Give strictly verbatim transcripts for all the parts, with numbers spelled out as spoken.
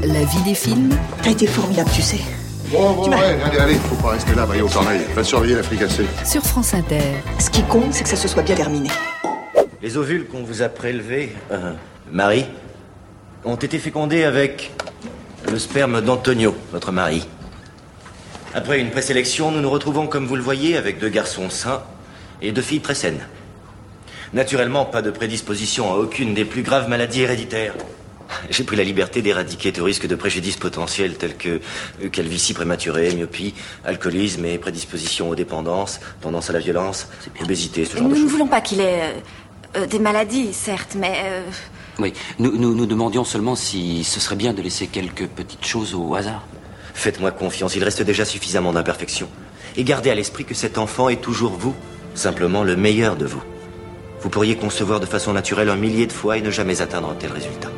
La vie des films. T'as été formidable, tu sais. Bon, bon, ouais, allez, allez, faut pas rester là, Maillot Corneille. Va surveiller la fricassée. Sur France Inter. Ce qui compte, c'est que ça se soit bien terminé. Les ovules qu'on vous a prélevés, euh, Marie, ont été fécondés avec le sperme d'Antonio, votre mari. Après une présélection, nous nous retrouvons, comme vous le voyez, avec deux garçons sains et deux filles très saines. Naturellement, pas de prédisposition à aucune des plus graves maladies héréditaires. J'ai pris la liberté d'éradiquer tout risque de préjudice potentiel tels que calvitie prématurée, myopie, alcoolisme et prédisposition aux dépendances, tendance à la violence, obésité, ce genre nous de choses. Nous ne voulons pas qu'il ait euh, euh, des maladies, certes, mais... Euh... Oui, nous, nous, nous demandions seulement si ce serait bien de laisser quelques petites choses au hasard. Faites-moi confiance, il reste déjà suffisamment d'imperfections. Et gardez à l'esprit que cet enfant est toujours vous, simplement le meilleur de vous. Vous pourriez concevoir de façon naturelle un millier de fois et ne jamais atteindre un tel résultat.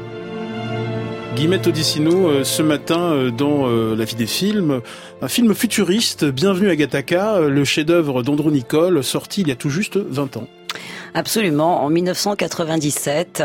Guillemette Odissino, euh, ce matin euh, dans euh, La vie des films, un film futuriste, Bienvenue à Gattaca, euh, le chef-d'œuvre d'Andrew Niccol, sorti il y a tout juste vingt ans. Absolument, en dix-neuf cent quatre-vingt-dix-sept,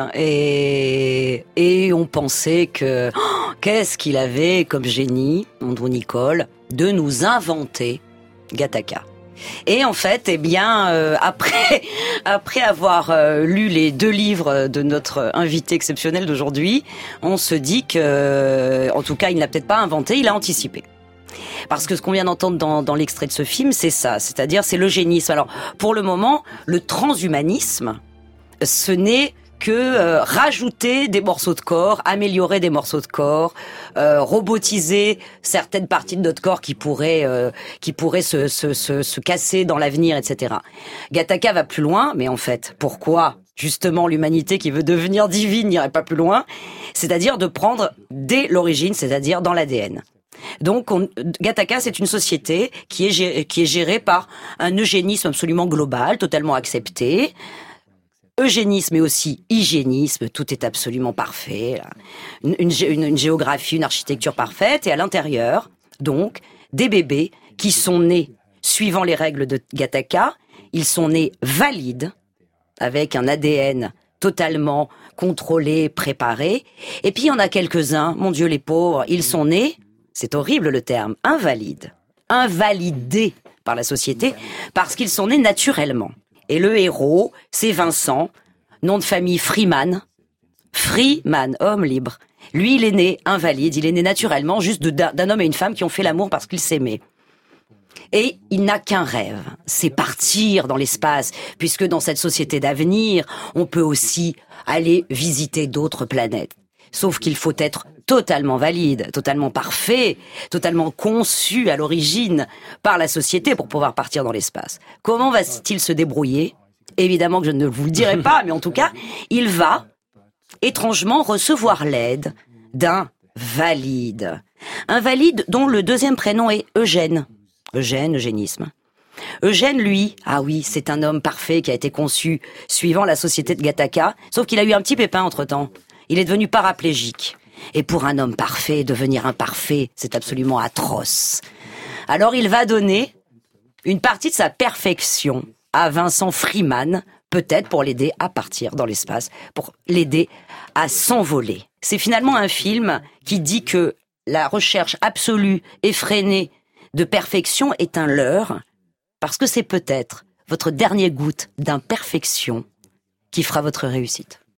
et et on pensait que oh, qu'est-ce qu'il avait comme génie, Andrew Niccol, de nous inventer Gattaca. Et en fait, eh bien, euh, après après avoir euh, lu les deux livres de notre invité exceptionnel d'aujourd'hui, on se dit que, en tout cas, il n'a peut-être pas inventé, il a anticipé. Parce que ce qu'on vient d'entendre dans, dans l'extrait de ce film, c'est ça, c'est-à-dire c'est l'eugénisme. Alors, pour le moment, le transhumanisme, ce n'est que euh, rajouter des morceaux de corps, améliorer des morceaux de corps, euh, robotiser certaines parties de notre corps qui pourraient euh, qui pourraient se, se, se, se casser dans l'avenir, et cetera. Gattaca va plus loin, mais en fait, pourquoi justement l'humanité qui veut devenir divine n'irait pas plus loin? C'est-à-dire de prendre dès l'origine, c'est-à-dire dans l'A D N. Donc, on, Gattaca, c'est une société qui est, gérée, qui est gérée par un eugénisme absolument global, totalement accepté. Eugénisme et aussi hygiénisme, tout est absolument parfait. Une, une, une géographie, une architecture parfaite. Et à l'intérieur, donc, des bébés qui sont nés suivant les règles de Gattaca. Ils sont nés valides, avec un A D N totalement contrôlé, préparé. Et puis, il y en a quelques-uns, mon Dieu les pauvres, ils sont nés... C'est horrible le terme, invalide, invalidés par la société parce qu'ils sont nés naturellement. Et le héros, c'est Vincent, nom de famille Freeman, Freeman, homme libre. Lui, il est né invalide, il est né naturellement juste de, d'un homme et une femme qui ont fait l'amour parce qu'ils s'aimaient. Et il n'a qu'un rêve, c'est partir dans l'espace, puisque dans cette société d'avenir, on peut aussi aller visiter d'autres planètes. Sauf qu'il faut être totalement valide, totalement parfait, totalement conçu à l'origine par la société pour pouvoir partir dans l'espace. Comment va-t-il se débrouiller ? Évidemment que je ne vous le dirai pas, mais en tout cas, il va étrangement recevoir l'aide d'un valide. Un valide dont le deuxième prénom est Eugène. Eugène, eugénisme. Eugène, lui, ah oui, c'est un homme parfait qui a été conçu suivant la société de Gattaca, sauf qu'il a eu un petit pépin entre-temps. Il est devenu paraplégique. Et pour un homme parfait, devenir imparfait, c'est absolument atroce. Alors il va donner une partie de sa perfection à Vincent Freeman, peut-être pour l'aider à partir dans l'espace, pour l'aider à s'envoler. C'est finalement un film qui dit que la recherche absolue, effrénée de perfection est un leurre, parce que c'est peut-être votre dernière goutte d'imperfection qui fera votre réussite.